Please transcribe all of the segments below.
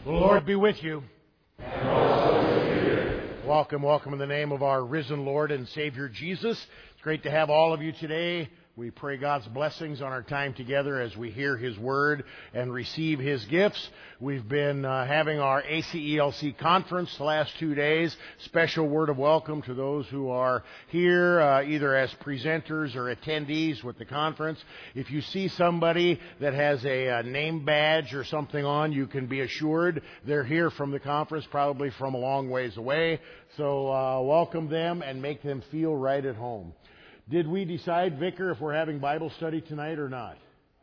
The Lord be with you. And also with you. Welcome in the name of our risen Lord and Savior Jesus. It's great to have all of you today. We pray God's blessings on our time together as we hear His Word and receive His gifts. We've been having our ACELC conference the last 2 days. Special word of welcome to those who are here, either as presenters or attendees with the conference. If you see somebody that has a name badge or something on, you can be assured they're here from the conference, probably from a long ways away. So welcome them and make them feel right at home. Did we decide, Vicar, if we're having Bible study tonight or not?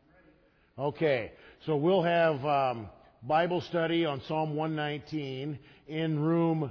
Okay, so we'll have Bible study on Psalm 119 in room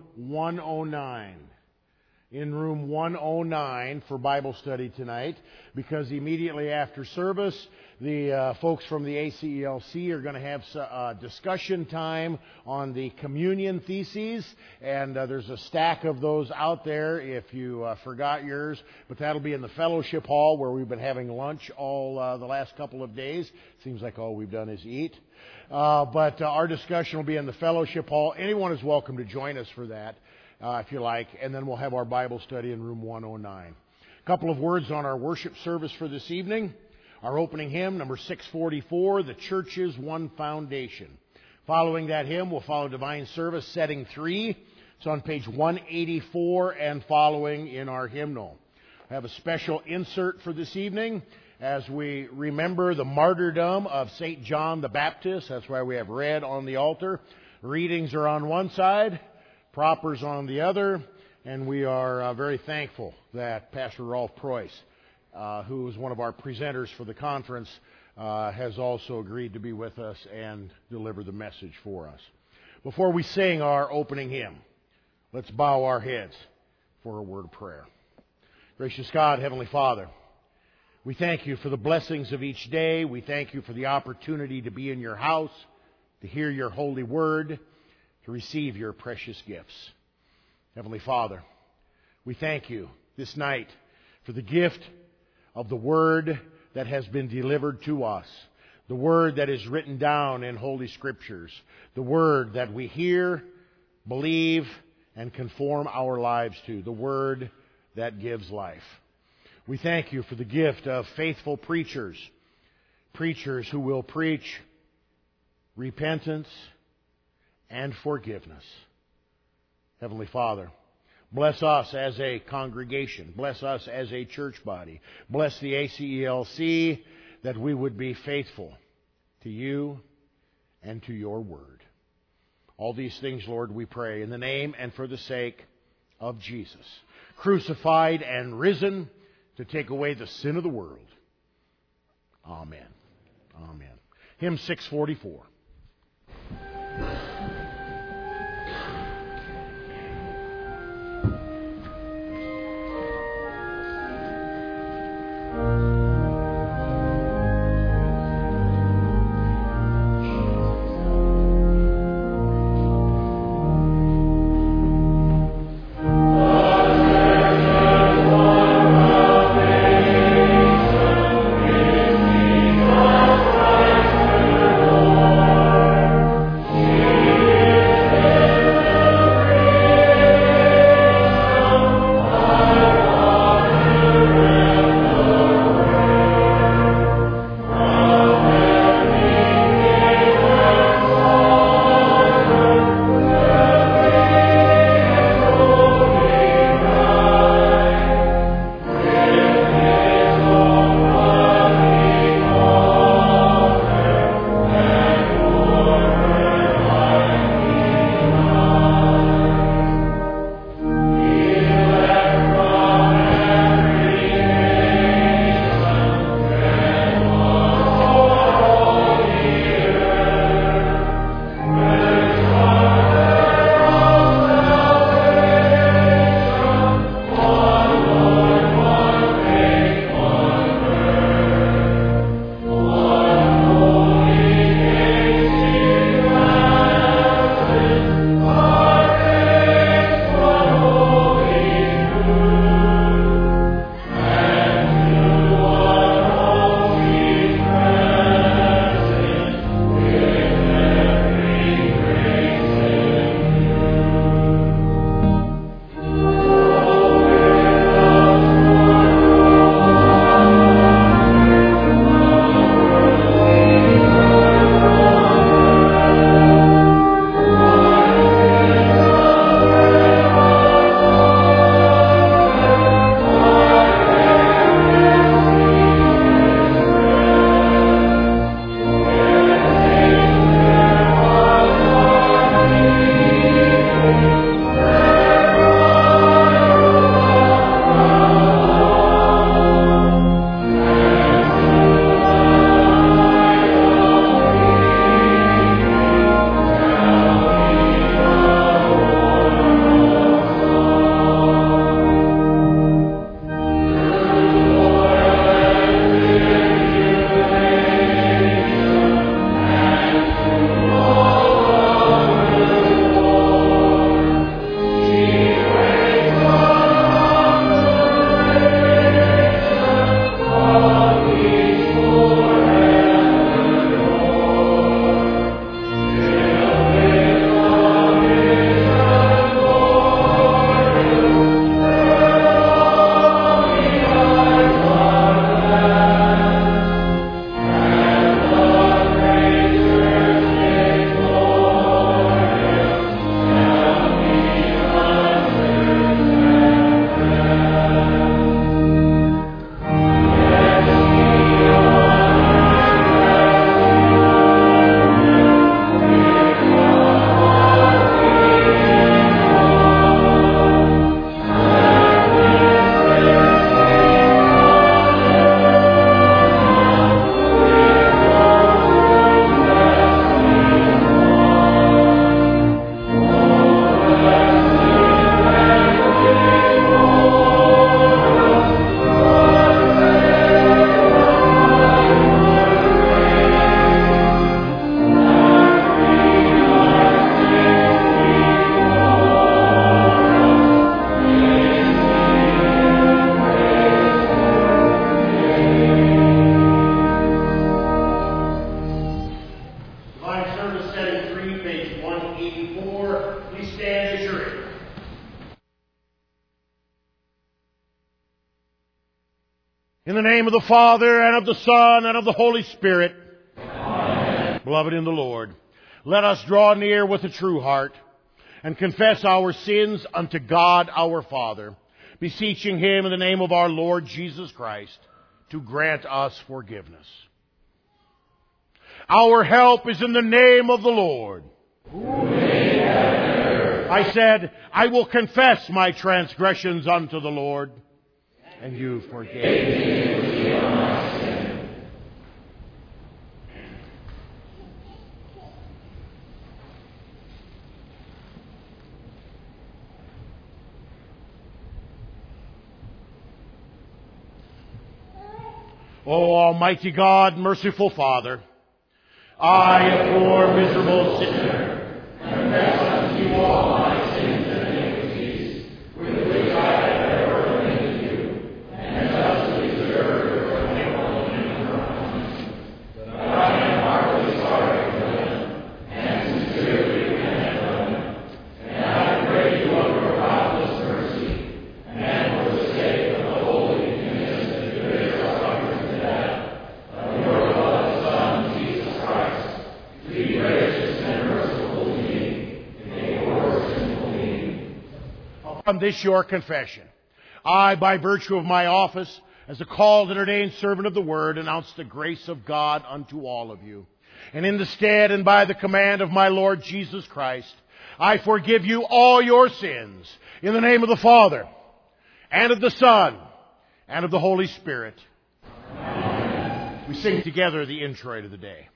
109. In room 109 for Bible study tonight, because immediately after service, the folks from the ACELC are going to have discussion time on the communion theses, and there's a stack of those out there if you forgot yours, but that'll be in the fellowship hall where we've been having lunch all the last couple of days. Seems like all we've done is eat. But our discussion will be in the fellowship hall. Anyone is welcome to join us for that. If you like, and then we'll have our Bible study in room 109. A couple of words on our worship service for this evening. Our opening hymn, number 644, The Church's One Foundation. Following that hymn, we'll follow Divine Service, setting 3. It's on page 184 and following in our hymnal. I have a special insert for this evening as we remember the martyrdom of St. John the Baptist. That's why we have red on the altar. Readings are on one side, propers on the other, and we are very thankful that Pastor Rolf Preuss, who is one of our presenters for the conference, has also agreed to be with us and deliver the message for us. Before we sing our opening hymn, let's bow our heads for a word of prayer. Gracious God, Heavenly Father, we thank you for the blessings of each day. We thank you for the opportunity to be in your house, to hear your holy word, to receive your precious gifts. Heavenly Father, we thank you this night for the gift of the Word that has been delivered to us, the Word that is written down in Holy Scriptures, the Word that we hear, believe, and conform our lives to, the Word that gives life. We thank you for the gift of faithful preachers, preachers who will preach repentance and forgiveness. Heavenly Father, bless us as a congregation. Bless us as a church body. Bless the ACELC that we would be faithful to you and to your word. All these things, Lord, we pray in the name and for the sake of Jesus, crucified and risen to take away the sin of the world. Amen. Amen. Hymn 644. Yeah. In the name of the Father, and of the Son, and of the Holy Spirit. Amen. Beloved in the Lord, let us draw near with a true heart and confess our sins unto God our Father, beseeching Him in the name of our Lord Jesus Christ to grant us forgiveness. Our help is in the name of the Lord. Who made heaven and earth. I said, I will confess my transgressions unto the Lord, and you forgave me of my sin. O Almighty God, merciful Father, I, a poor, miserable sinner, confess unto you all my sins and iniquities, with which I have ever offended you, and justly deserve your continual punishment. But I am heartily sorry for them, and sincerely repent of them, and I pray you of your boundless mercy, and for the sake of the holy and innocent good suffering to death of your beloved Son, Jesus Christ, to be gracious and merciful to me, in your sinful need. Upon this your confession, I, by virtue of my office, as a called and ordained servant of the Word, announce the grace of God unto all of you. And in the stead and by the command of my Lord Jesus Christ, I forgive you all your sins, in the name of the Father, and of the Son, and of the Holy Spirit. Amen. We sing together the introit of the day.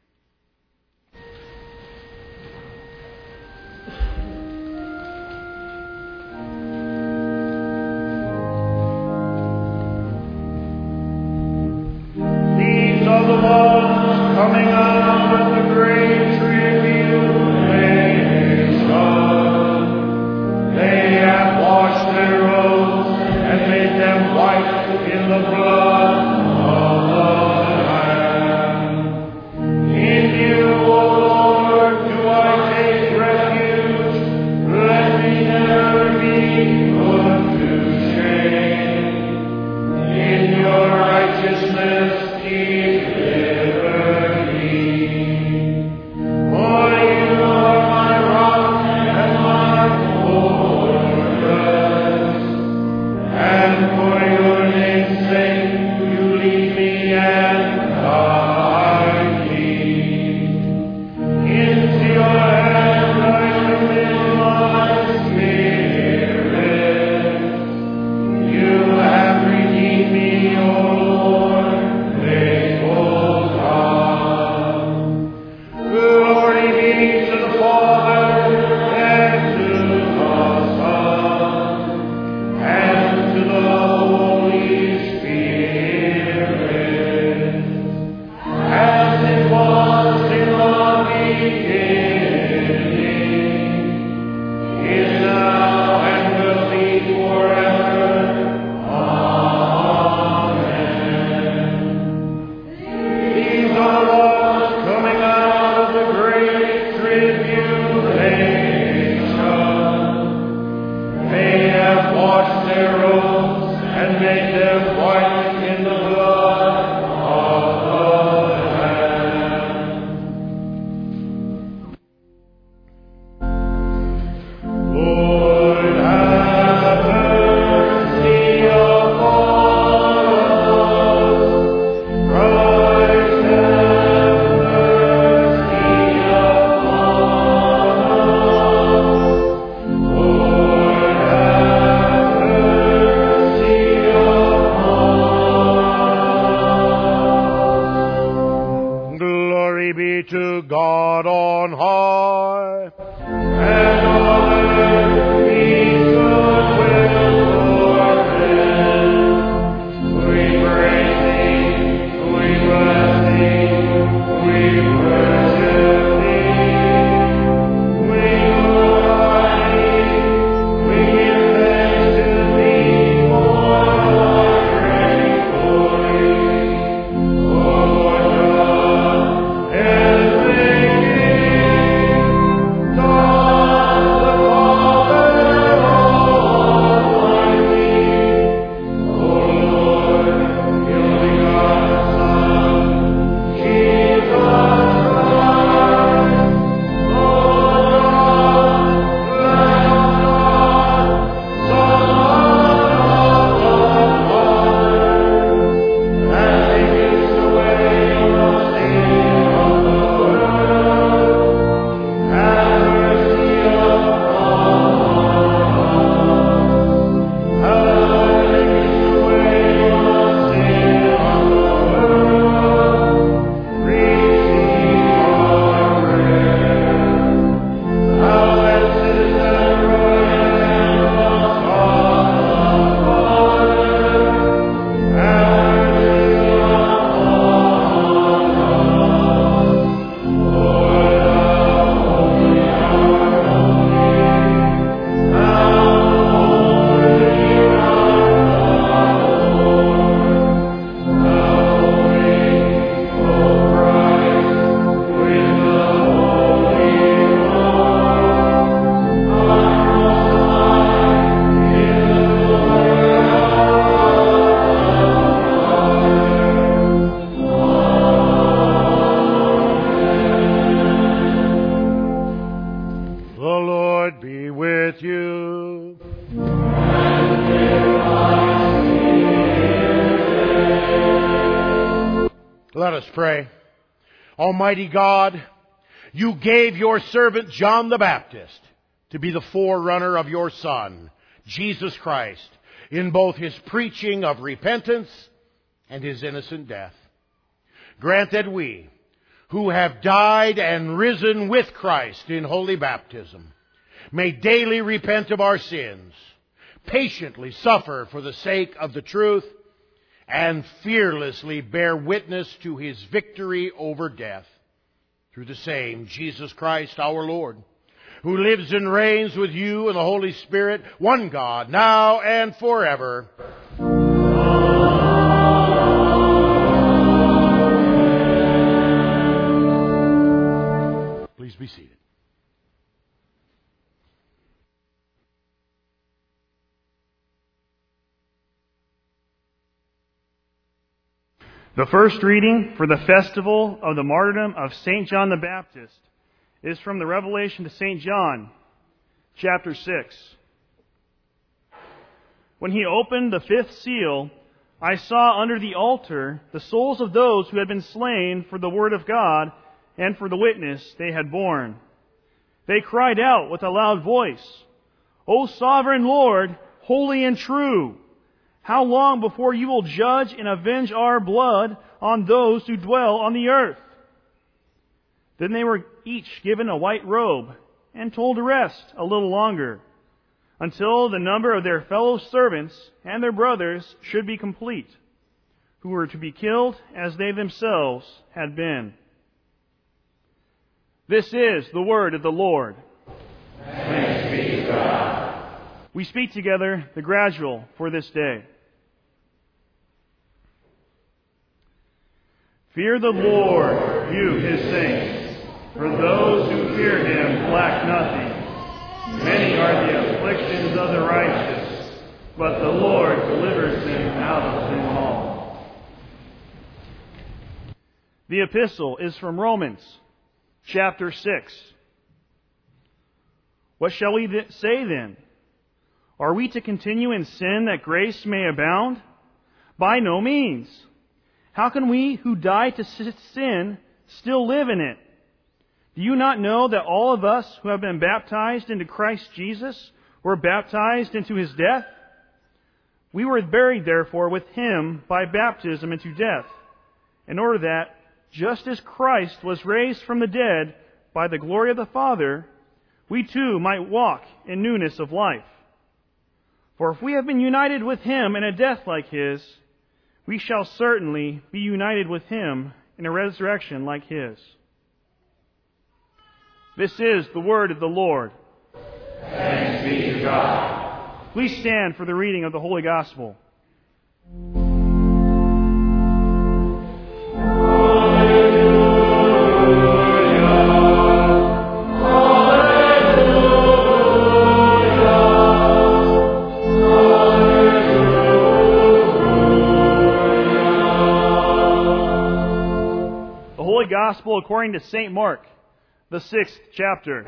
These are the ones coming out of the great tribulation. They have washed their robes and made them white in the blood of the Lamb. In you, O Lord, do I take refuge. Let me never be put to shame. In your righteousness, deliver me. For you are my rock and my fortress, and for your name's sake you lead me and guide me. Into your hands I commit my spirit. You have redeemed me, O Lord, faithful God. Glory be to the Father, and to the Son, and to the Holy Spirit, as it was in the beginning, is now, and will be forever. Amen. These are ones coming out of the great tribulation. They have washed their robes and made them white in the blood of the Lamb. Lord, have mercy upon us. Christ, have mercy upon us. Lord, have mercy upon us. Glory be to God on high, and on earth peace, goodwill toward men. We praise Thee, we bless Thee, we worship Thee, we glorify Thee, we give thanks to Thee for Thy great glory, O Lord God, and thank Thee, God the Father. Let us pray. Almighty God, you gave your servant John the Baptist to be the forerunner of your Son, Jesus Christ, in both his preaching of repentance and his innocent death. Grant that we, who have died and risen with Christ in holy baptism, may daily repent of our sins, patiently suffer for the sake of the truth, and fearlessly bear witness to his victory over death. Through the same Jesus Christ our Lord, who lives and reigns with you and the Holy Spirit, one God, now and forever. Please be seated. The first reading for the festival of the martyrdom of St. John the Baptist is from the Revelation to St. John, chapter 6. When he opened the fifth seal, I saw under the altar the souls of those who had been slain for the word of God and for the witness they had borne. They cried out with a loud voice, "O sovereign Lord, holy and true, how long before you will judge and avenge our blood on those who dwell on the earth?" Then they were each given a white robe and told to rest a little longer, until the number of their fellow servants and their brothers should be complete, who were to be killed as they themselves had been. This is the word of the Lord. Thanks be to God. We speak together the gradual for this day. Fear the Lord, you his saints, for those who fear him lack nothing. Many are the afflictions of the righteous, but the Lord delivers them out of them all. The epistle is from Romans, chapter 6. What shall we say then? Are we to continue in sin that grace may abound? By no means. How can we who died to sin still live in it? Do you not know that all of us who have been baptized into Christ Jesus were baptized into his death? We were buried, therefore, with him by baptism into death, in order that, just as Christ was raised from the dead by the glory of the Father, we too might walk in newness of life. For if we have been united with him in a death like his, we shall certainly be united with him in a resurrection like his. This is the word of the Lord. Thanks be to God. Please stand for the reading of the Holy Gospel. Gospel according to St. Mark, the 6th chapter.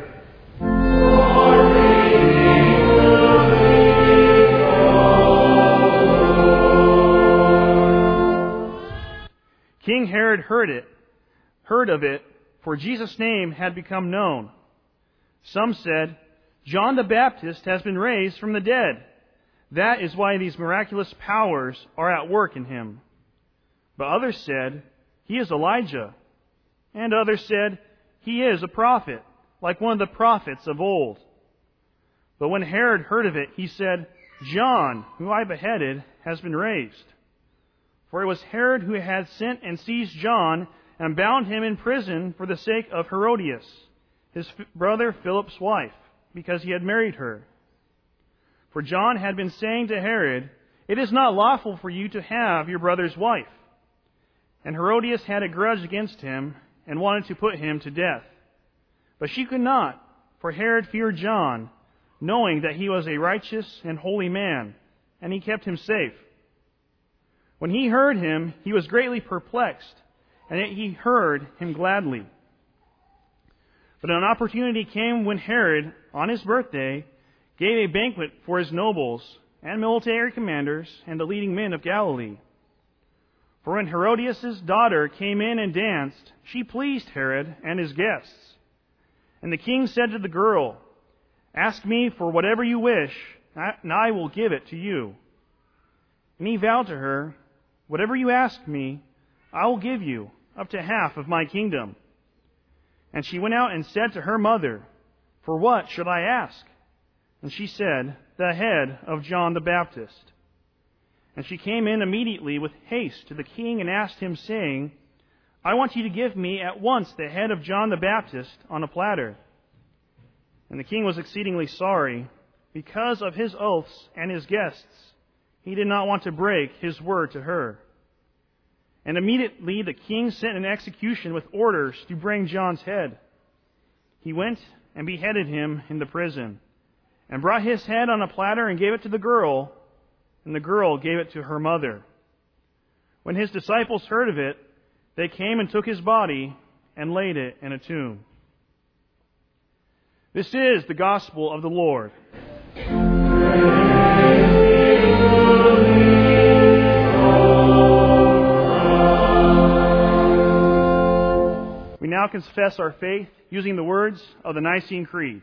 King Herod heard of it, for Jesus' name had become known. Some said, "John the Baptist has been raised from the dead. That is why these miraculous powers are at work in him." But others said, "He is Elijah." And others said, "He is a prophet, like one of the prophets of old." But when Herod heard of it, he said, "John, who I beheaded, has been raised." For it was Herod who had sent and seized John and bound him in prison for the sake of Herodias, his brother Philip's wife, because he had married her. For John had been saying to Herod, "It is not lawful for you to have your brother's wife." And Herodias had a grudge against him and wanted to put him to death. But she could not, for Herod feared John, knowing that he was a righteous and holy man, and he kept him safe. When he heard him, he was greatly perplexed, and yet he heard him gladly. But an opportunity came when Herod, on his birthday, gave a banquet for his nobles and military commanders and the leading men of Galilee. For when Herodias' daughter came in and danced, she pleased Herod and his guests. And the king said to the girl, Ask me for whatever you wish, and I will give it to you. And he vowed to her, Whatever you ask me, I will give you, up to half of my kingdom. And she went out and said to her mother, For what should I ask? And she said, The head of John the Baptist. And she came in immediately with haste to the king and asked him, saying, I want you to give me at once the head of John the Baptist on a platter. And the king was exceedingly sorry, because of his oaths and his guests. He did not want to break his word to her. And immediately the king sent an execution with orders to bring John's head. He went and beheaded him in the prison, and brought his head on a platter and gave it to the girl, and the girl gave it to her mother. When his disciples heard of it, they came and took his body and laid it in a tomb. This is the gospel of the Lord. We now confess our faith using the words of the Nicene Creed.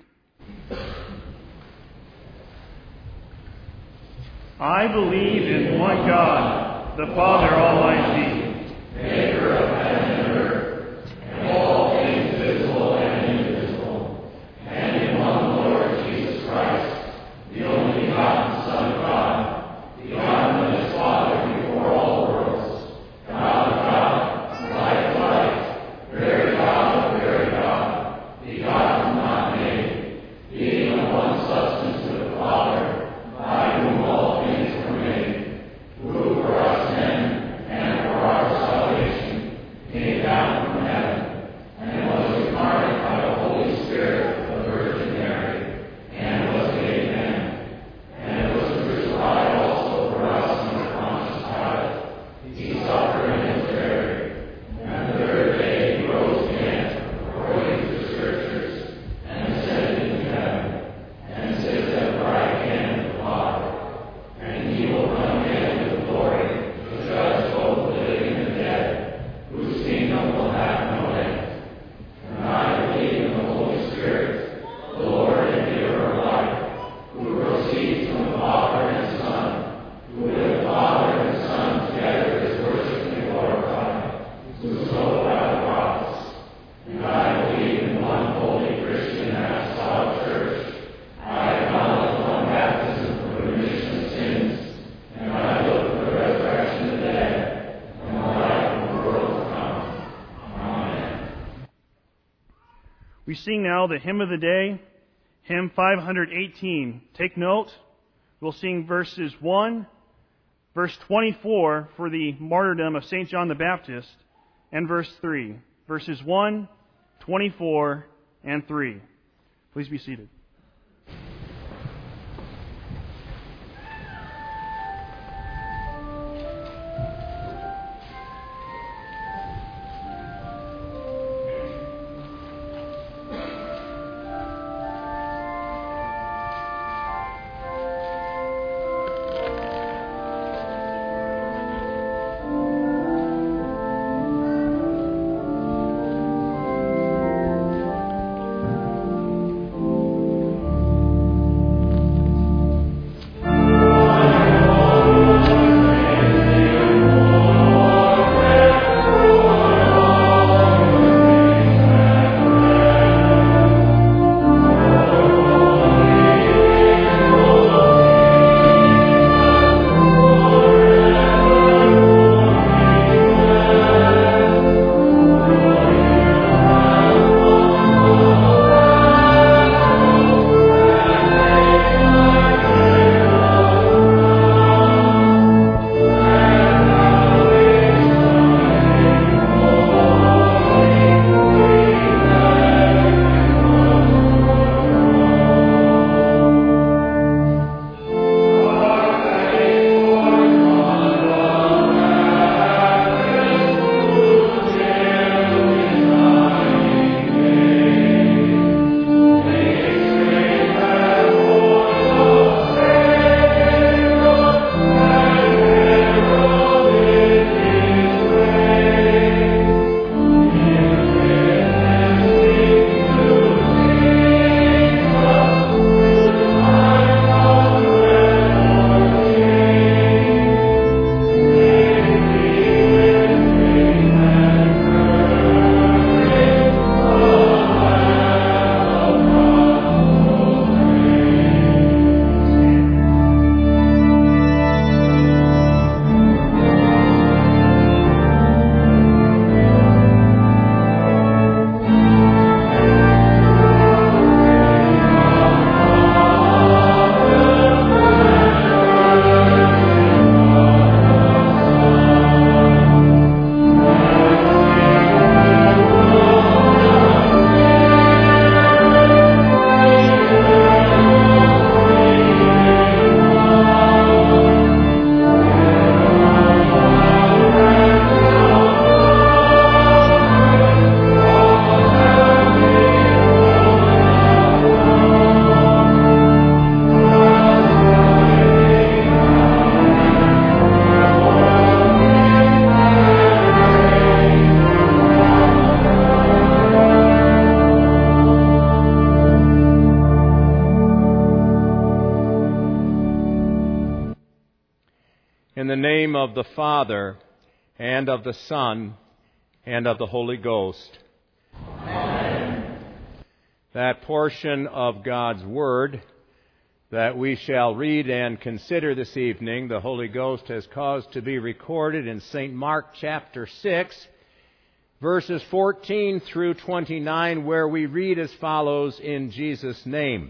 I believe in one God, the Father Almighty, maker of heaven and earth, and all things visible and invisible, and in one Lord Jesus Christ, the only begotten Son of God, begotten of his Father before all worlds, God of God, light of light, very God of very God, begotten, not made, being of one substance with the Father, by whom all things were made, who for us men and for our salvation came down from heaven, and was incarnate by the Holy Spirit of the Virgin Mary, and was made man, and was crucified also for us under Pontius Pilate. He suffered and was buried, and the third day he rose again, according to the Scriptures, and ascended into heaven, and sits at the right hand of the Father. And he will come again with glory to judge both the living and the dead, whose kingdom will have no end. And I believe in the Holy Spirit, the Lord and giver of life, who proceeds from the Father and Son, who with the Father and the Son together is worshipped and glorified, who so by the prophets. And I believe in one holy Christian apostolic church. I acknowledge one baptism for the remission of sins, and I look for the resurrection of the dead, and the life of the world to come. Amen. We sing now the hymn of the day, hymn 518. Take note, we'll sing verses 1, verse 24 for the martyrdom of St. John the Baptist, and verse 3. Verses 1, 24, and 3. Please be seated. of the Father, and of the Son, and of the Holy Ghost. Amen. That portion of God's Word that we shall read and consider this evening, the Holy Ghost has caused to be recorded in St. Mark chapter 6, verses 14 through 29, where we read as follows in Jesus' name.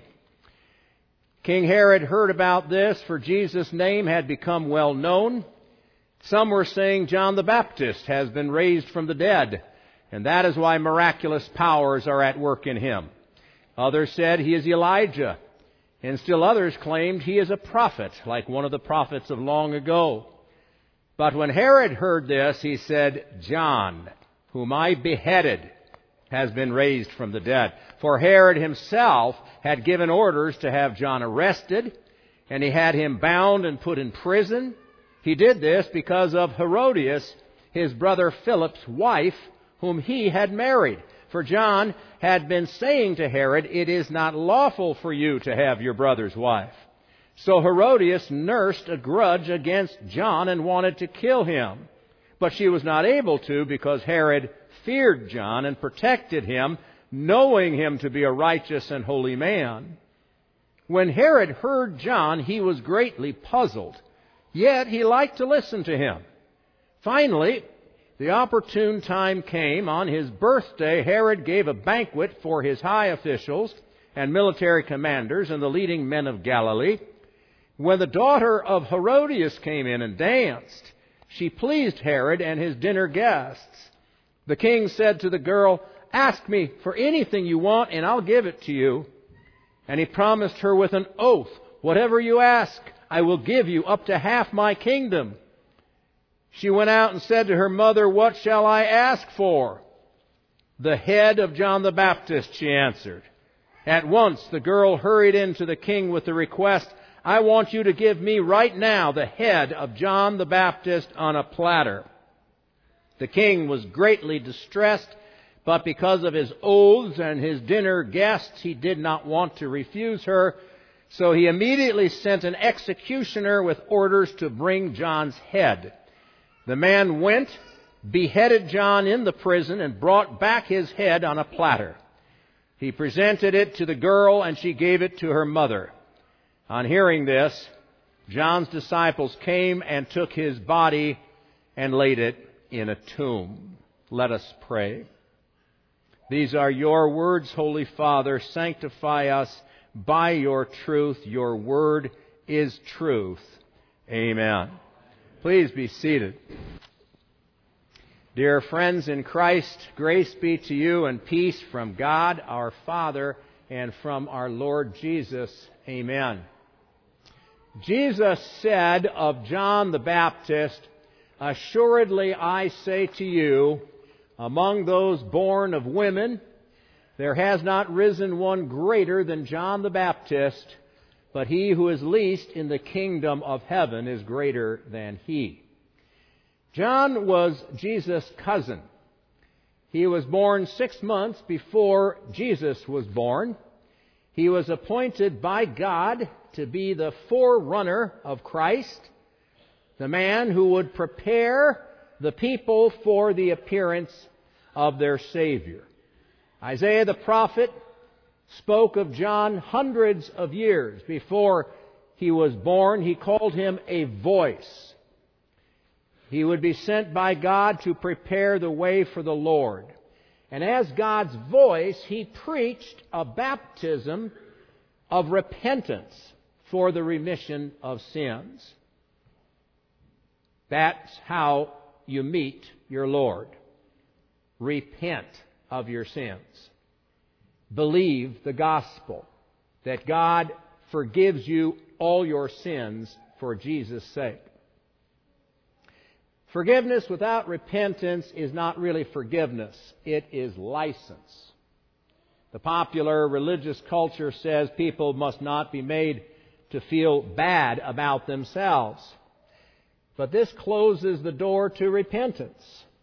King Herod heard about this, for Jesus' name had become well known. Some were saying John the Baptist has been raised from the dead, and that is why miraculous powers are at work in him. Others said he is Elijah, and still others claimed he is a prophet, like one of the prophets of long ago. But when Herod heard this, he said, John, whom I beheaded, has been raised from the dead. For Herod himself had given orders to have John arrested, and he had him bound and put in prison. He did this because of Herodias, his brother Philip's wife, whom he had married. For John had been saying to Herod, it is not lawful for you to have your brother's wife. So Herodias nursed a grudge against John and wanted to kill him. But she was not able to, because Herod feared John and protected him, knowing him to be a righteous and holy man. When Herod heard John, he was greatly puzzled, yet he liked to listen to him. Finally, the opportune time came. On his birthday, Herod gave a banquet for his high officials and military commanders and the leading men of Galilee. When the daughter of Herodias came in and danced, she pleased Herod and his dinner guests. The king said to the girl, ask me for anything you want and I'll give it to you. And he promised her with an oath, whatever you ask, I will give you up to half my kingdom. She went out and said to her mother, what shall I ask for? The head of John the Baptist, she answered. At once the girl hurried into the king with the request, I want you to give me right now the head of John the Baptist on a platter. The king was greatly distressed, but because of his oaths and his dinner guests, he did not want to refuse her. So he immediately sent an executioner with orders to bring John's head. The man went, beheaded John in the prison, and brought back his head on a platter. He presented it to the girl, and she gave it to her mother. On hearing this, John's disciples came and took his body and laid it in a tomb. Let us pray. These are your words, Holy Father. Sanctify us by your truth. Your word is truth. Amen. Please be seated. Dear friends in Christ, grace be to you and peace from God our Father and from our Lord Jesus. Amen. Jesus said of John the Baptist, assuredly I say to you, among those born of women, there has not risen one greater than John the Baptist, but he who is least in the kingdom of heaven is greater than he. John was Jesus' cousin. He was born 6 months before Jesus was born. He was appointed by God to be the forerunner of Christ, the man who would prepare the people for the appearance of their Savior. Isaiah the prophet spoke of John hundreds of years before he was born. He called him a voice. He would be sent by God to prepare the way for the Lord. And as God's voice, he preached a baptism of repentance for the remission of sins. That's how you meet your Lord. Repent of your sins. Believe the gospel, that God forgives you all your sins for Jesus' sake. Forgiveness without repentance is not really forgiveness. It is license. The popular religious culture says people must not be made to feel bad about themselves. But this closes the door to repentance.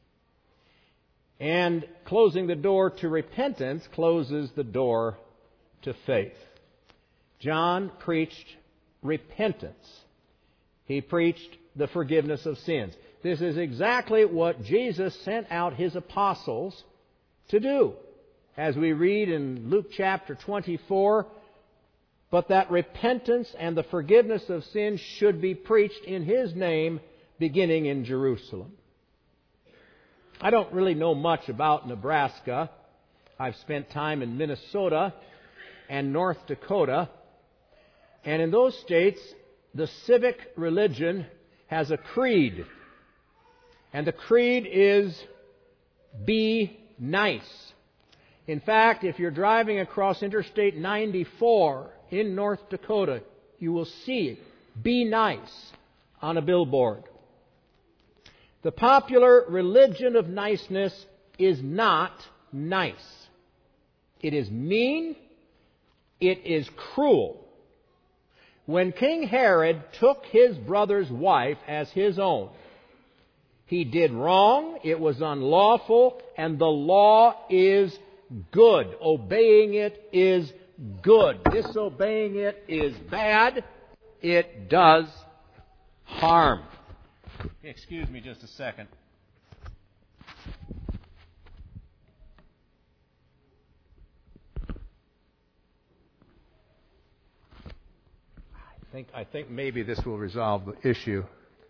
And closing the door to repentance closes the door to faith. John preached repentance. He preached the forgiveness of sins. This is exactly what Jesus sent out His apostles to do. As we read in Luke chapter 24, but that repentance and the forgiveness of sins should be preached in His name, beginning in Jerusalem. I don't really know much about Nebraska. I've spent time in Minnesota and North Dakota. And in those states, the civic religion has a creed. And the creed is, be nice. In fact, if you're driving across Interstate 94 in North Dakota, you will see be nice on a billboard. The popular religion of niceness is not nice. It is mean. It is cruel. When King Herod took his brother's wife as his own, he did wrong, it was unlawful, and the law is good. Obeying it is good. Disobeying it is bad. It does harm. Excuse me just a second. I think maybe this will resolve the issue.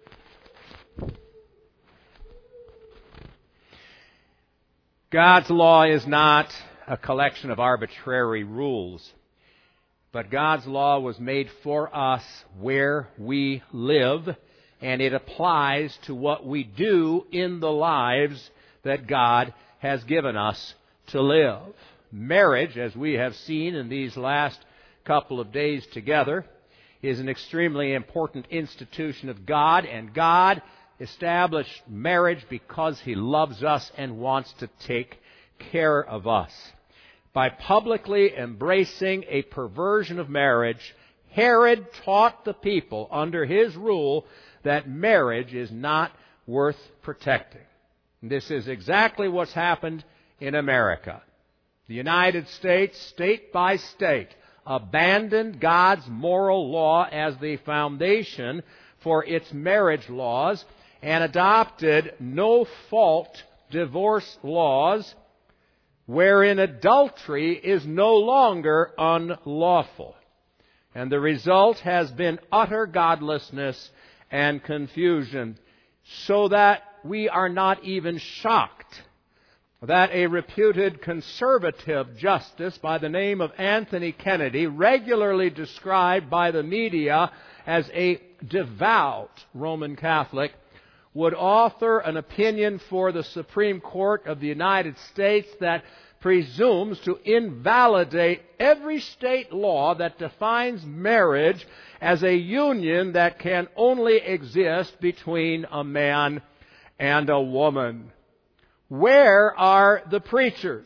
God's law is not a collection of arbitrary rules, but God's law was made for us where we live, and it applies to what we do in the lives that God has given us to live. Marriage, as we have seen in these last couple of days together, is an extremely important institution of God, and God established marriage because He loves us and wants to take care of us. By publicly embracing a perversion of marriage, Herod taught the people under his rule that marriage is not worth protecting. This is exactly what's happened in America. The United States, state by state, abandoned God's moral law as the foundation for its marriage laws and adopted no-fault divorce laws wherein adultery is no longer unlawful. And the result has been utter godlessness and confusion, so that we are not even shocked that a reputed conservative justice by the name of Anthony Kennedy, regularly described by the media as a devout Roman Catholic, would author an opinion for the Supreme Court of the United States that presumes to invalidate every state law that defines marriage as a union that can only exist between a man and a woman. Where are the preachers?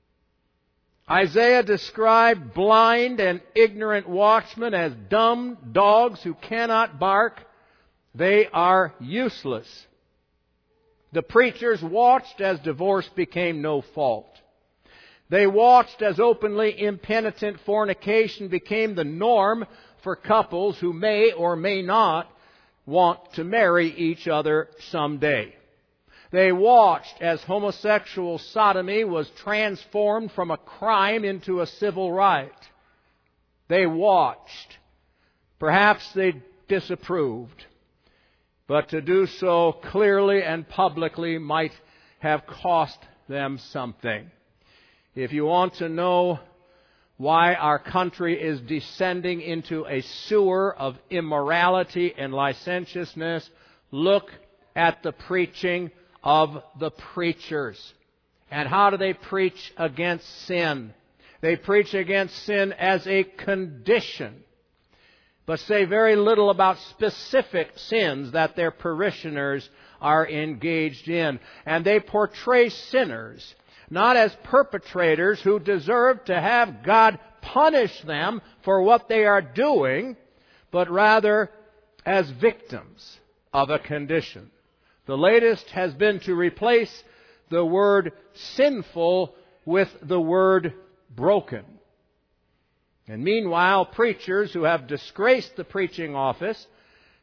Isaiah described blind and ignorant watchmen as dumb dogs who cannot bark. They are useless. The preachers watched as divorce became no fault. They watched as openly impenitent fornication became the norm for couples who may or may not want to marry each other someday. They watched as homosexual sodomy was transformed from a crime into a civil right. They watched. Perhaps they disapproved. But to do so clearly and publicly might have cost them something. If you want to know why our country is descending into a sewer of immorality and licentiousness, look at the preaching of the preachers. And how do they preach against sin? They preach against sin as a condition, but say very little about specific sins that their parishioners are engaged in. And they portray sinners not as perpetrators who deserve to have God punish them for what they are doing, but rather as victims of a condition. The latest has been to replace the word sinful with the word broken. And meanwhile, preachers who have disgraced the preaching office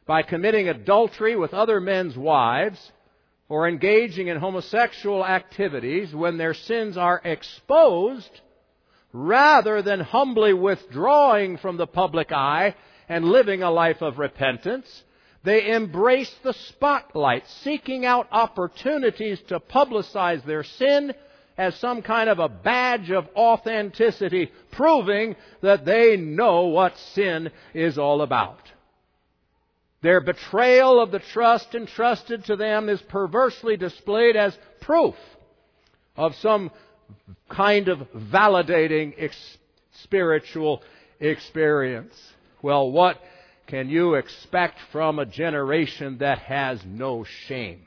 by committing adultery with other men's wives or engaging in homosexual activities when their sins are exposed, rather than humbly withdrawing from the public eye and living a life of repentance, they embrace the spotlight, seeking out opportunities to publicize their sin as some kind of a badge of authenticity, proving that they know what sin is all about. Their betrayal of the trust entrusted to them is perversely displayed as proof of some kind of validating spiritual experience. Well, what can you expect from a generation that has no shame?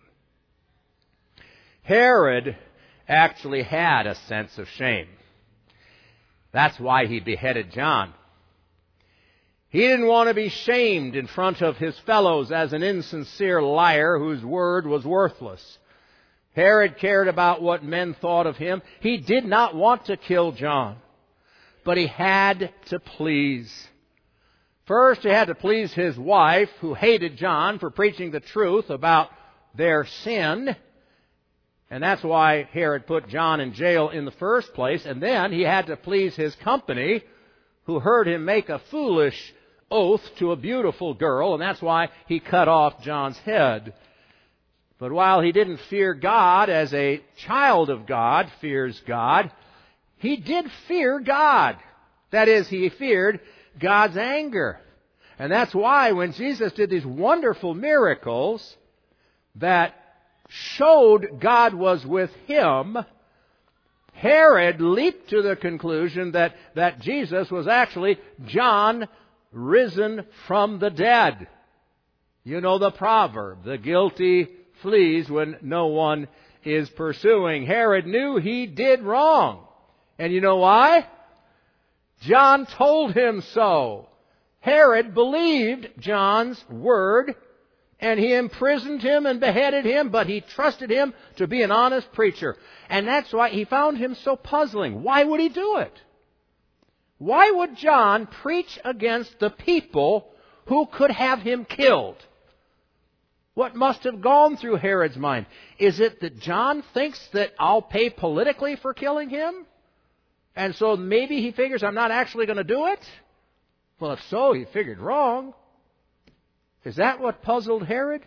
Herod actually had a sense of shame. That's why he beheaded John. He didn't want to be shamed in front of his fellows as an insincere liar whose word was worthless. Herod cared about what men thought of him. He did not want to kill John, but he had to please. First, he had to please his wife, who hated John for preaching the truth about their sin. And that's why Herod put John in jail in the first place. And then he had to please his company, who heard him make a foolish oath to a beautiful girl. And that's why he cut off John's head. But while he didn't fear God as a child of God fears God, he did fear God. That is, he feared God's anger. And that's why when Jesus did these wonderful miracles that showed God was with him, Herod leaped to the conclusion that Jesus was actually John risen from the dead. You know the proverb, the guilty flees when no one is pursuing. Herod knew he did wrong. And you know why? John told him so. Herod believed John's word, and he imprisoned him and beheaded him, but he trusted him to be an honest preacher. And that's why he found him so puzzling. Why would he do it? Why would John preach against the people who could have him killed? What must have gone through Herod's mind? Is it that John thinks that I'll pay politically for killing him? And so maybe he figures I'm not actually going to do it? Well, if so, he figured wrong. Is that what puzzled Herod?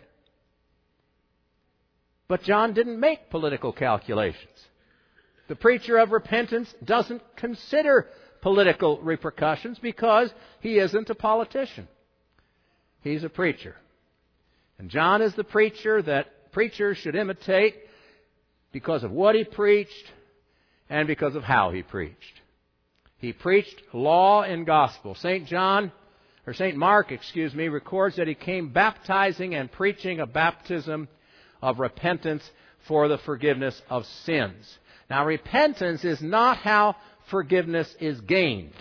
But John didn't make political calculations. The preacher of repentance doesn't consider political repercussions because he isn't a politician. He's a preacher. And John is the preacher that preachers should imitate because of what he preached and because of how he preached. He preached law and gospel. St. Mark, records that he came baptizing and preaching a baptism of repentance for the forgiveness of sins. Now, repentance is not how forgiveness is gained.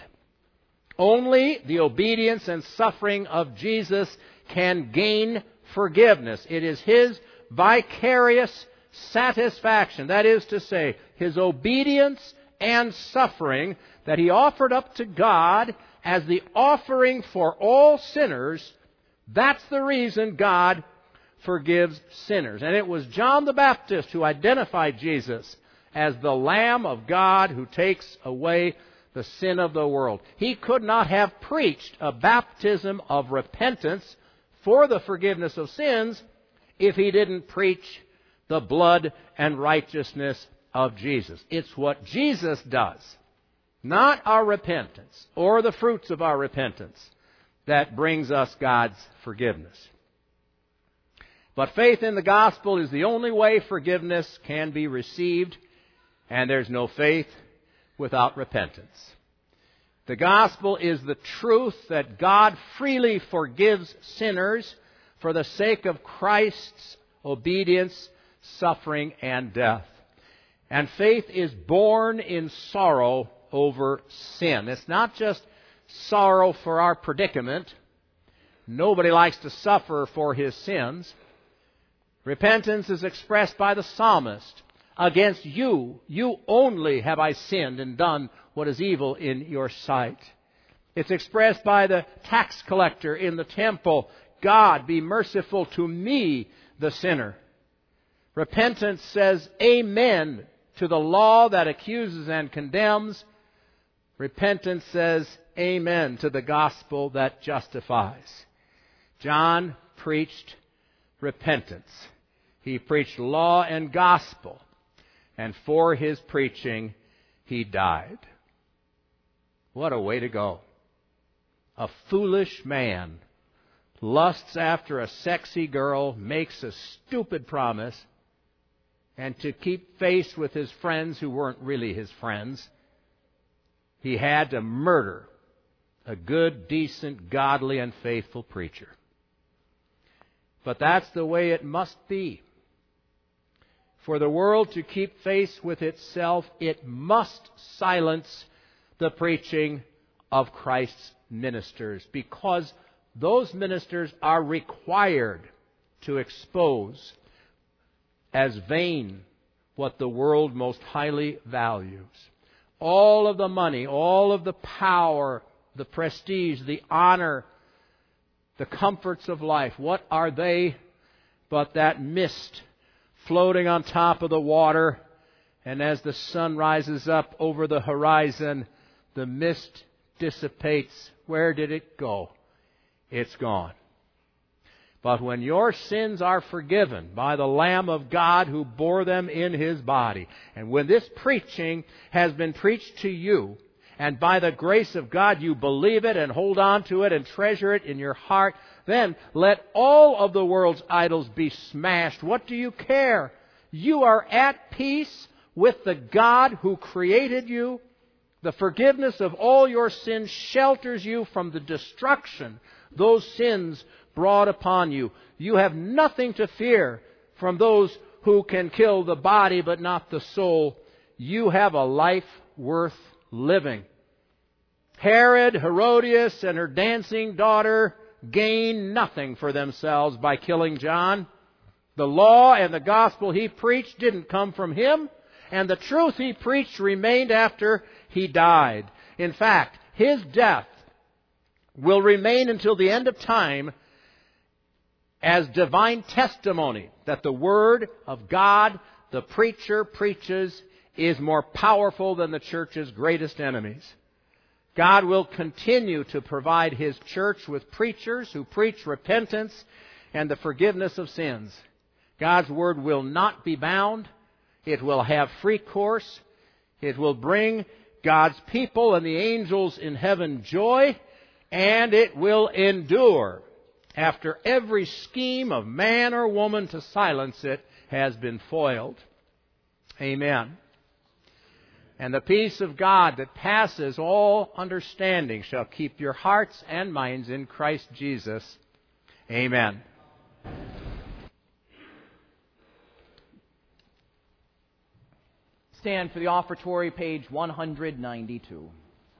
Only the obedience and suffering of Jesus can gain forgiveness. It is his vicarious satisfaction, that is to say, his obedience and suffering that he offered up to God as the offering for all sinners. That's the reason God forgives sinners. And it was John the Baptist who identified Jesus as the Lamb of God who takes away the sin of the world. He could not have preached a baptism of repentance for the forgiveness of sins if he didn't preach the blood and righteousness of Jesus. It's what Jesus does, not our repentance or the fruits of our repentance, that brings us God's forgiveness. But faith in the gospel is the only way forgiveness can be received, and there's no faith without repentance. The gospel is the truth that God freely forgives sinners for the sake of Christ's obedience, suffering, and death. And faith is born in sorrow over sin. It's not just sorrow for our predicament. Nobody likes to suffer for his sins. Repentance is expressed by the psalmist. Against you only have I sinned and done what is evil in your sight. It's expressed by the tax collector in the temple. God, be merciful to me, the sinner. Repentance says amen to the law that accuses and condemns. Repentance says amen to the gospel that justifies. John preached repentance. He preached law and gospel. And for his preaching, he died. What a way to go. A foolish man lusts after a sexy girl, makes a stupid promise, and to keep face with his friends who weren't really his friends, he had to murder a good, decent, godly, and faithful preacher. But that's the way it must be. For the world to keep faith with itself, it must silence the preaching of Christ's ministers, because those ministers are required to expose as vain what the world most highly values. All of the money, all of the power, the prestige, the honor, the comforts of life, what are they but that mist floating on top of the water, and as the sun rises up over the horizon, the mist dissipates. Where did it go? It's gone. But when your sins are forgiven by the Lamb of God who bore them in His body, and when this preaching has been preached to you, and by the grace of God you believe it and hold on to it and treasure it in your heart, then let all of the world's idols be smashed. What do you care? You are at peace with the God who created you. The forgiveness of all your sins shelters you from the destruction those sins brought upon you. You have nothing to fear from those who can kill the body but not the soul. You have a life worth living. Herodias and her dancing daughter gained nothing for themselves by killing John. The law and the gospel he preached didn't come from him, and the truth he preached remained after he died. In fact, his death will remain until the end of time as divine testimony that the Word of God the preacher preaches is more powerful than the church's greatest enemies. God will continue to provide His church with preachers who preach repentance and the forgiveness of sins. God's Word will not be bound. It will have free course. It will bring God's people and the angels in heaven joy, and it will endure after every scheme of man or woman to silence it has been foiled. Amen. And the peace of God that passes all understanding shall keep your hearts and minds in Christ Jesus. Amen. Stand for the offertory, page 192.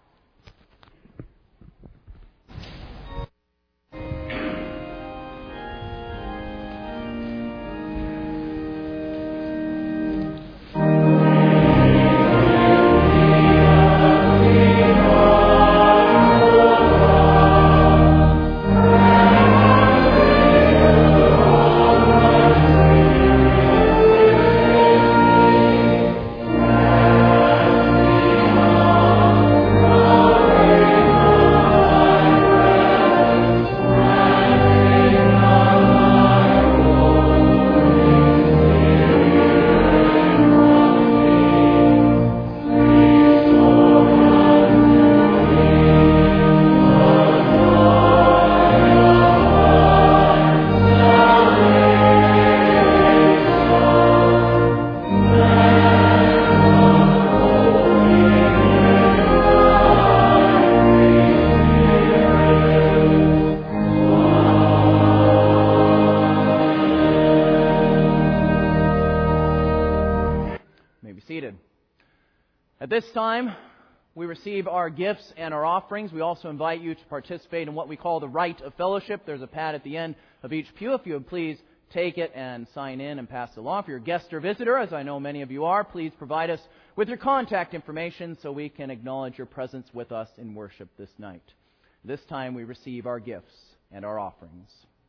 This time, we receive our gifts and our offerings. We also invite you to participate in what we call the rite of fellowship. There's a pad at the end of each pew. If you would please take it and sign in and pass it along. If you're a guest or visitor, as I know many of you are, please provide us with your contact information so we can acknowledge your presence with us in worship this night. This time, we receive our gifts and our offerings.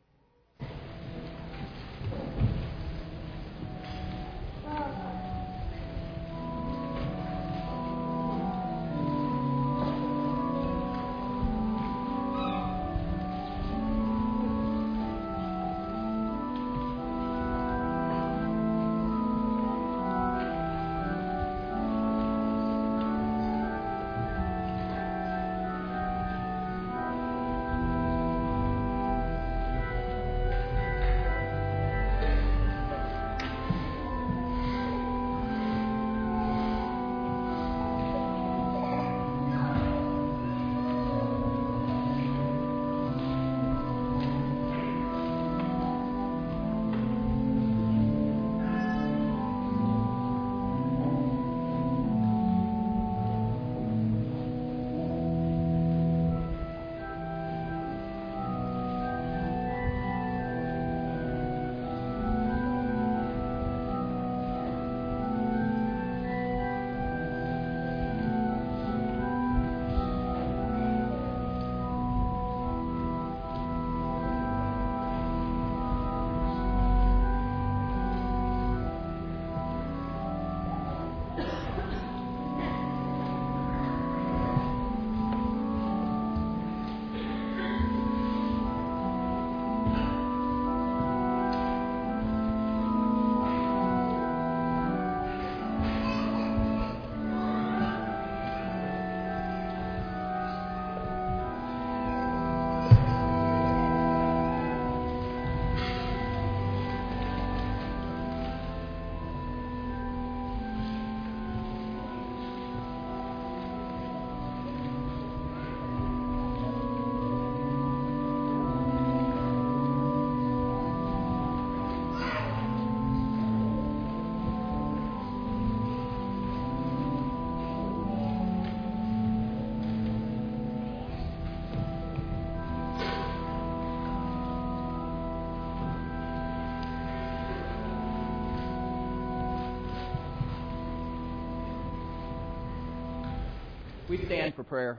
We stand for prayer.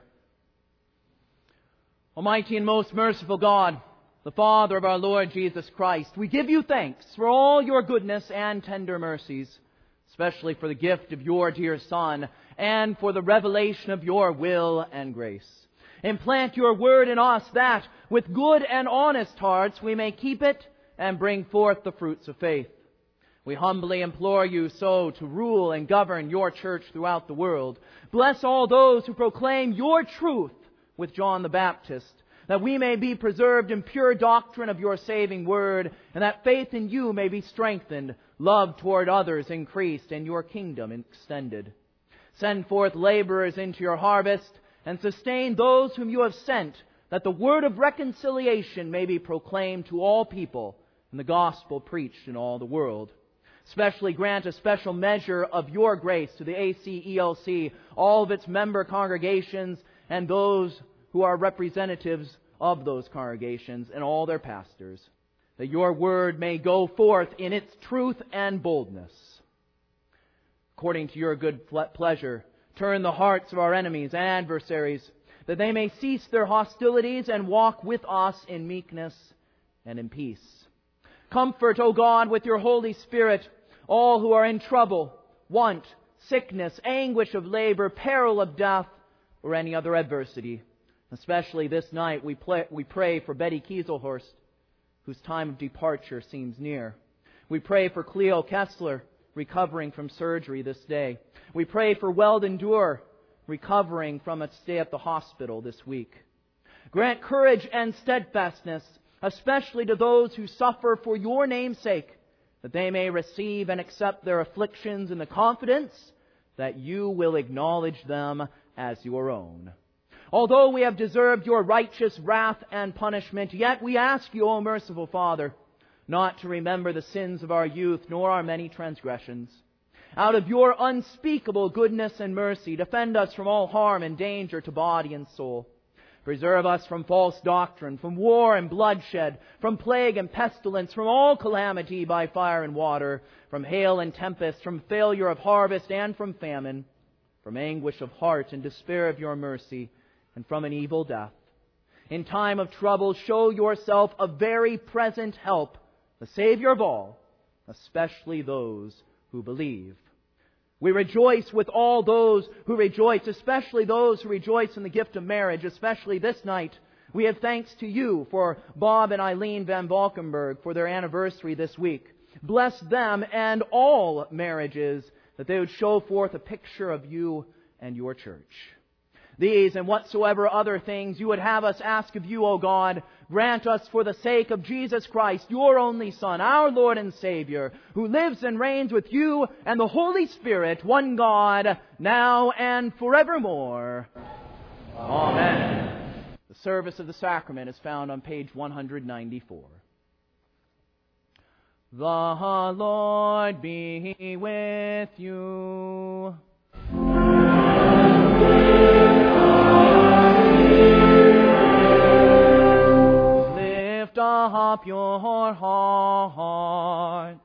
Almighty and most merciful God, the Father of our Lord Jesus Christ, we give you thanks for all your goodness and tender mercies, especially for the gift of your dear Son and for the revelation of your will and grace. Implant your word in us that, with good and honest hearts, we may keep it and bring forth the fruits of faith. We humbly implore you so to rule and govern your church throughout the world. Bless all those who proclaim your truth with John the Baptist, that we may be preserved in pure doctrine of your saving word, and that faith in you may be strengthened, love toward others increased, and your kingdom extended. Send forth laborers into your harvest, and sustain those whom you have sent, that the word of reconciliation may be proclaimed to all people, and the gospel preached in all the world. Especially grant a special measure of your grace to the ACELC, all of its member congregations, and those who are representatives of those congregations, and all their pastors, that your word may go forth in its truth and boldness. According to your good pleasure, turn the hearts of our enemies and adversaries, that they may cease their hostilities and walk with us in meekness and in peace. Comfort, O God, with your Holy Spirit, all who are in trouble, want, sickness, anguish of labor, peril of death, or any other adversity. Especially this night we pray for Betty Kieselhorst, whose time of departure seems near. We pray for Cleo Kessler, recovering from surgery this day. We pray for Weldon Duer, recovering from a stay at the hospital this week. Grant courage and steadfastness, especially to those who suffer for your name's sake, that they may receive and accept their afflictions in the confidence that you will acknowledge them as your own. Although we have deserved your righteous wrath and punishment, yet we ask you, O merciful Father, not to remember the sins of our youth nor our many transgressions. Out of your unspeakable goodness and mercy, defend us from all harm and danger to body and soul. Preserve us from false doctrine, from war and bloodshed, from plague and pestilence, from all calamity by fire and water, from hail and tempest, from failure of harvest and from famine, from anguish of heart and despair of your mercy, and from an evil death. In time of trouble, show yourself a very present help, the Savior of all, especially those who believe. We rejoice with all those who rejoice, especially those who rejoice in the gift of marriage, especially this night. We have thanks to you for Bob and Eileen Van Valkenburg for their anniversary this week. Bless them and all marriages, that they would show forth a picture of you and your church. These and whatsoever other things you would have us ask of you, O God, grant us for the sake of Jesus Christ, your only Son, our Lord and Savior, who lives and reigns with you and the Holy Spirit, one God, now and forevermore. Amen. The service of the sacrament is found on page 194. The Lord be with you. Lift up your hearts.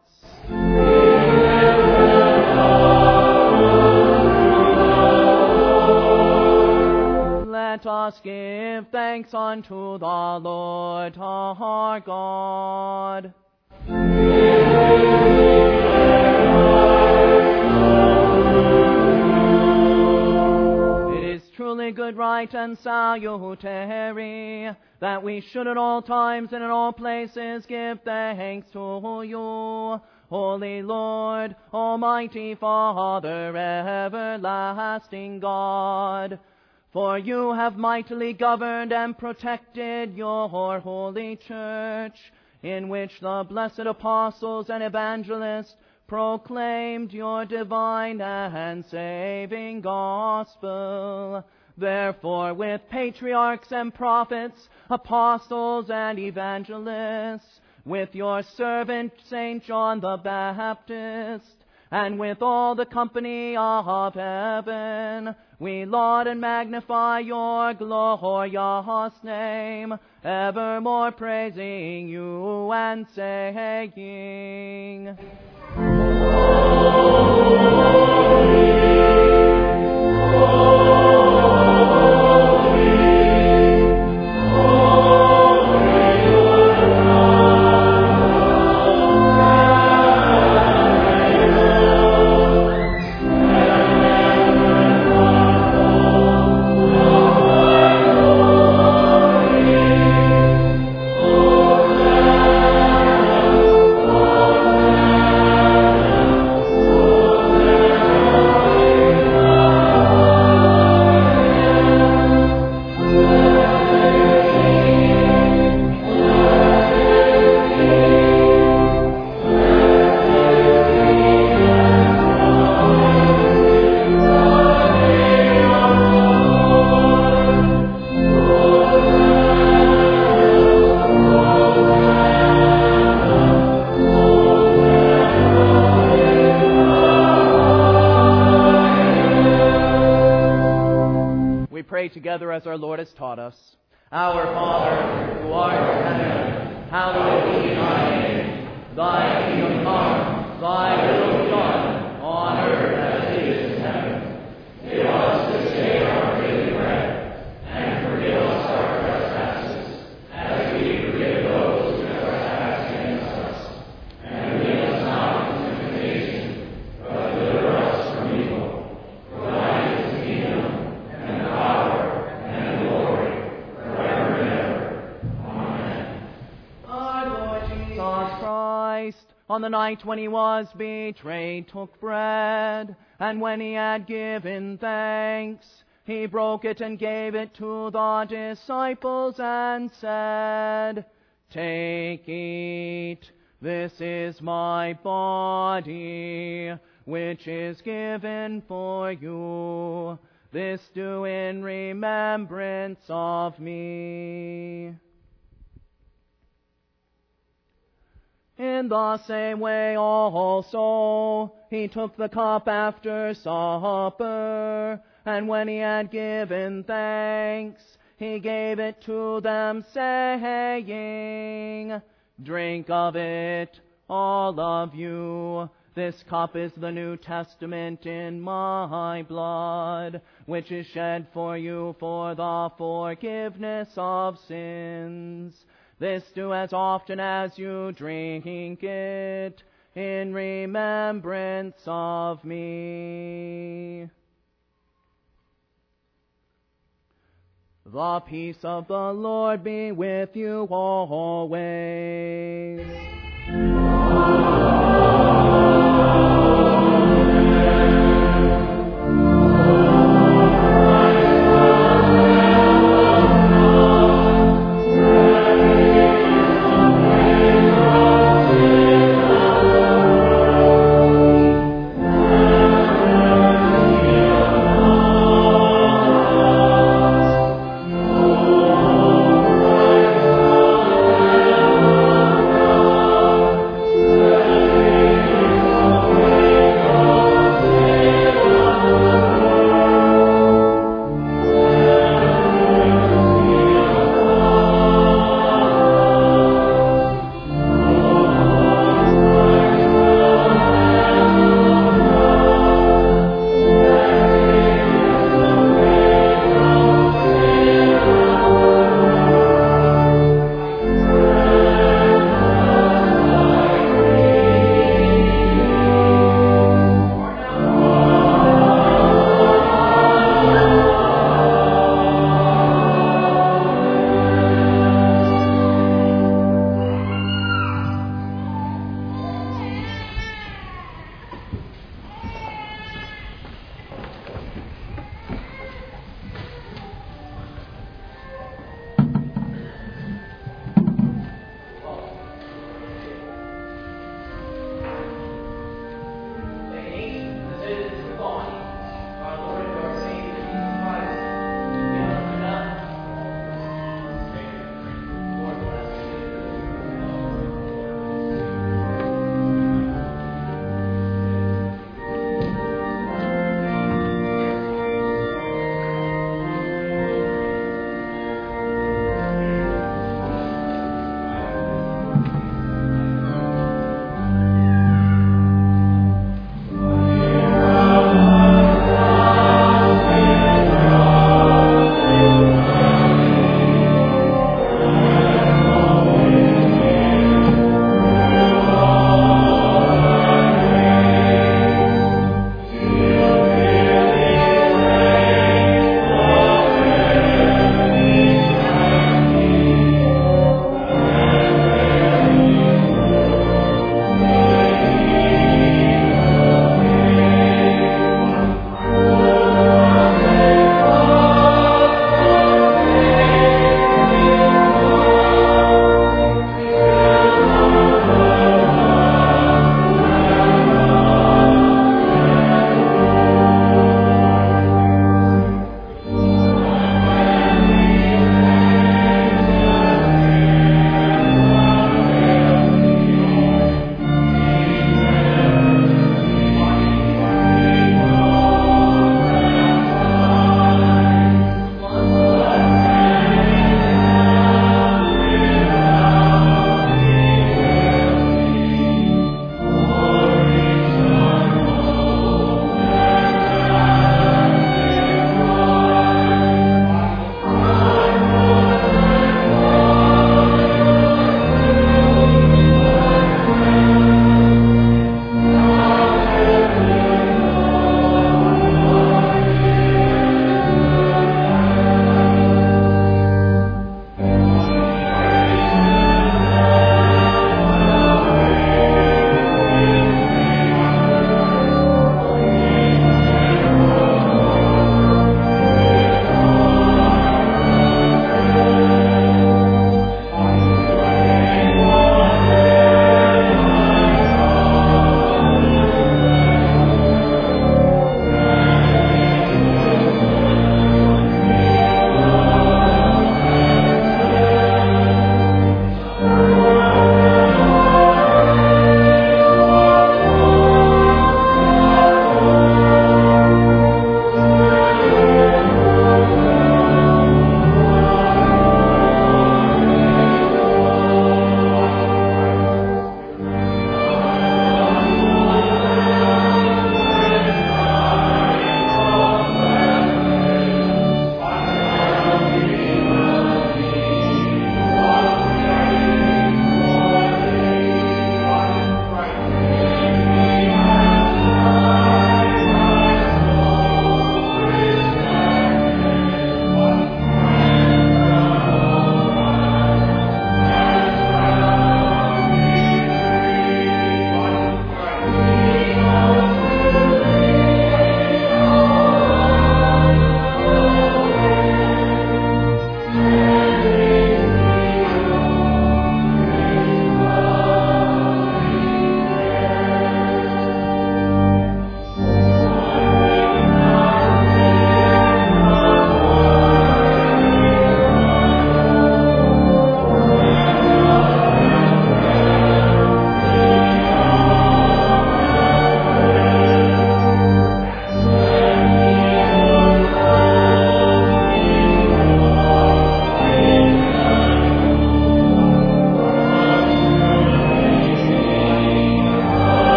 Let us give thanks unto the Lord our God. It is truly good, right, and salutary that we should at all times and in all places give thanks to you, Holy Lord, Almighty Father, everlasting God. For you have mightily governed and protected your holy church, in which the blessed apostles and evangelists proclaimed your divine and saving gospel. Therefore, with patriarchs and prophets, apostles and evangelists, with your servant St. John the Baptist, and with all the company of heaven, we laud and magnify your glorious name, evermore praising you and saying, together as our Lord has taught us. Our Father, who art in heaven, hallowed be thy name. Thy kingdom come, thy will be done, on earth as it is in heaven. Give us this day our daily bread, and forgive us our trespasses, as we forgive those who trespass against us. And lead us not into temptation, but deliver us from evil. For thine is the kingdom, and the power, and the glory, forever and ever. Amen. Our Lord Jesus Christ, on the night when he was betrayed, took bread, and when he had given thanks, he broke it and gave it to the disciples and said, Take, eat, this is my body, which is given for you. This do in remembrance of me. In the same way also he took the cup after supper, and when he had given thanks, he gave it to them, saying, Drink of it, all of you. This cup is the New Testament in my blood, which is shed for you for the forgiveness of sins. This do as often as you drink it in remembrance of me. The peace of the Lord be with you always. Amen.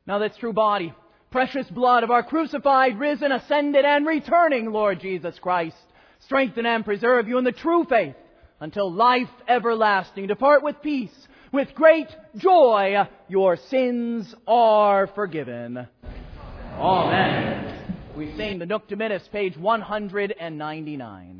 Now this true body, precious blood of our crucified, risen, ascended, and returning Lord Jesus Christ, strengthen and preserve you in the true faith until life everlasting. Depart with peace, with great joy. Your sins are forgiven. Amen. We sing the Nunc Dimittis, page 199.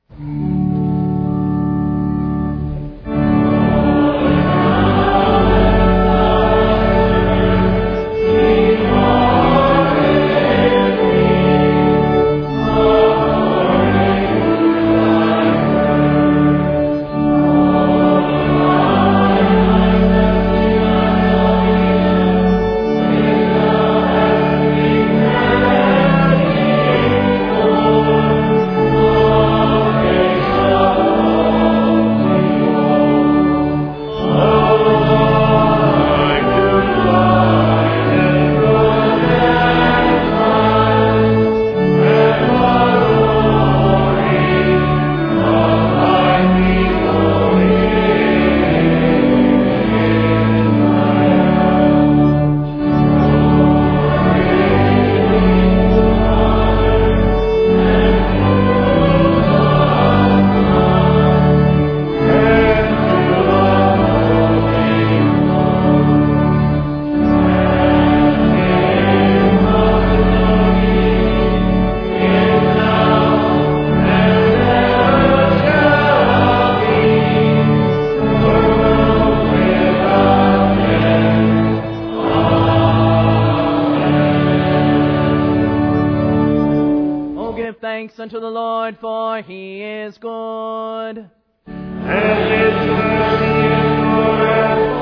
Unto the Lord, for He is good. And His mercy endureth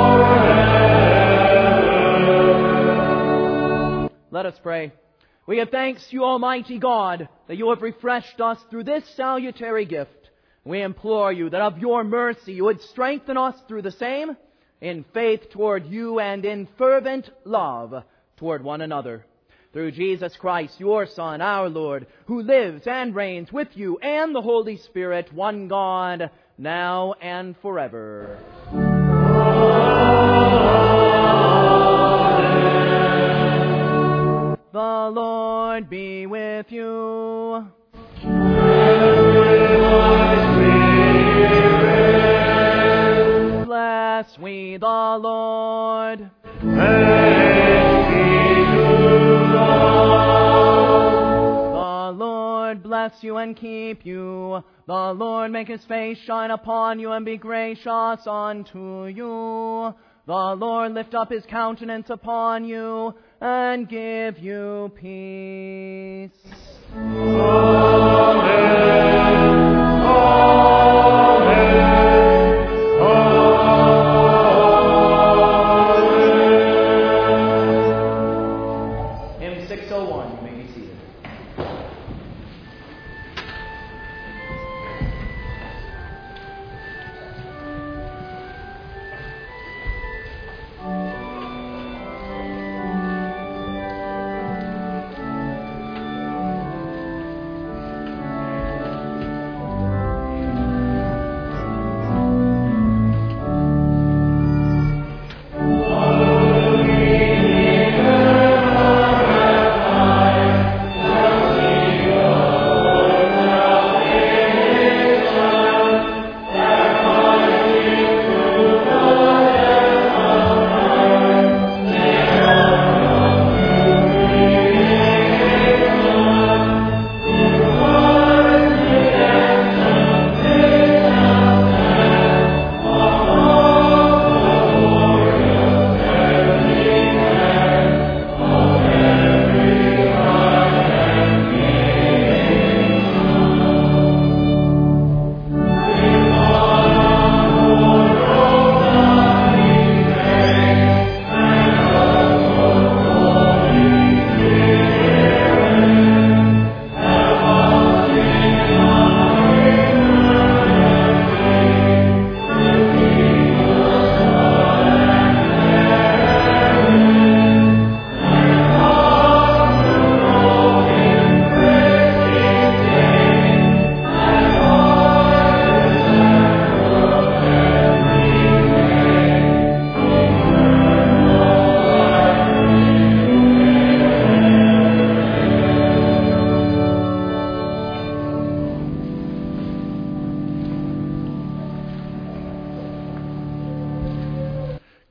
forever. Let us pray. We give thanks to you, Almighty God, that you have refreshed us through this salutary gift. We implore you that of your mercy you would strengthen us through the same, in faith toward you and in fervent love toward one another. Through Jesus Christ, your Son, our Lord, who lives and reigns with you and the Holy Spirit, one God, now and forever. Amen. The Lord be with you. And with thy spirit. Bless we the Lord. Thanks be to The Lord bless you and keep you. The Lord make His face shine upon you and be gracious unto you. The Lord lift up His countenance upon you and give you peace. Amen. Amen. Amen. Hymn 601, you may be seated.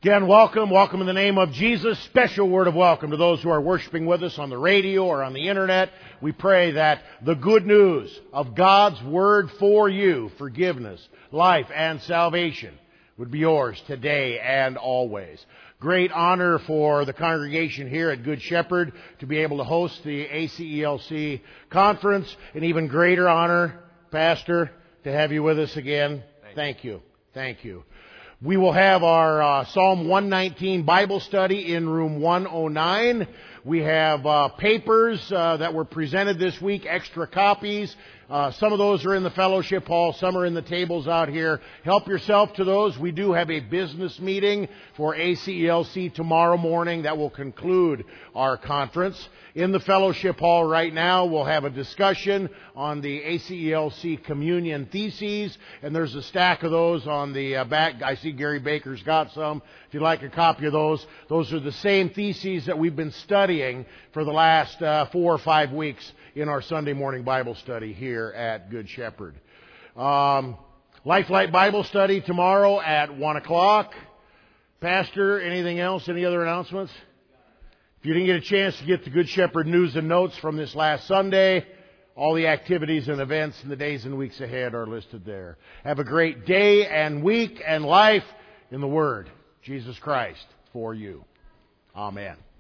Again, welcome in the name of Jesus. Special word of welcome to those who are worshiping with us on the radio or on the internet. We pray that the good news of God's Word for you, forgiveness, life, and salvation, would be yours today and always. Great honor for the congregation here at Good Shepherd to be able to host the ACELC conference. An even greater honor, Pastor, to have you with us again. Thank you. We will have our Psalm 119 Bible study in room 109. We have papers that were presented this week, extra copies. Some of those are in the fellowship hall, some are in the tables out here. Help yourself to those. We do have a business meeting for ACELC tomorrow morning that will conclude our conference. In the fellowship hall right now, we'll have a discussion on the ACELC communion theses, and there's a stack of those on the back. I see Gary Baker's got some. If you'd like a copy of those are the same theses that we've been studying for the last 4 or 5 weeks in our Sunday morning Bible study here at Good Shepherd. Lifelight Bible study tomorrow at 1 o'clock. Pastor, anything else? Any other announcements? If you didn't get a chance to get the Good Shepherd news and notes from this last Sunday, all the activities and events in the days and weeks ahead are listed there. Have a great day and week and life in the Word, Jesus Christ, for you. Amen.